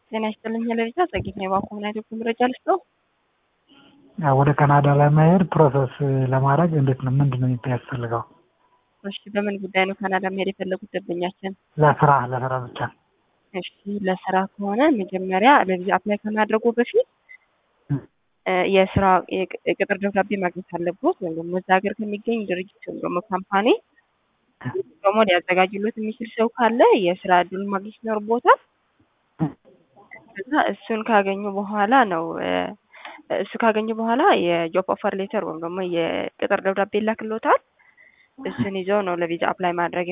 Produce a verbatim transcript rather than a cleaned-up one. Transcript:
ጤና ይስጥልኝ ለልጅ አጸግኝ ነው ባኮምናይት ምረጃ ልስጠው ወደ ካናዳ ለመሄድ ፕሮሰስ ለማድረግ እንዴት ነው ምንድነው የሚያስፈልገው? እሺ በምን ጉዳይ ነው ካናዳ መሄድ የፈለጉት ደንበኛችን? ለስራ ለስራ ብቻ። እሺ ለስራ ከሆነ መጀመሪያ ለቪዛ አፕላይ ከማድረጉ በፊት የስራ የቅጥር ደብዳቤ ማግኘት አለበት ወይም ደግሞ እዛ ሀገር ከሚገኝ ድርጅት ወይም ደግሞ ካምፓኒ ደግሞ ሊያዘጋጅሉት የሚችል ሰው ካለ የስራ እድሉን ማግኘት ይኖርቦታል። ከዛ እሱን ካገኙ በኋላ ነው እሱ ካገኙ በኋላ የጆብ ኦፈር ሌተር ወይም ደግሞ የቅጥር ደብዳቤ ላክሎታል። እሱን ይዘው ነው ለቪዛ አፕላይ ማድረግ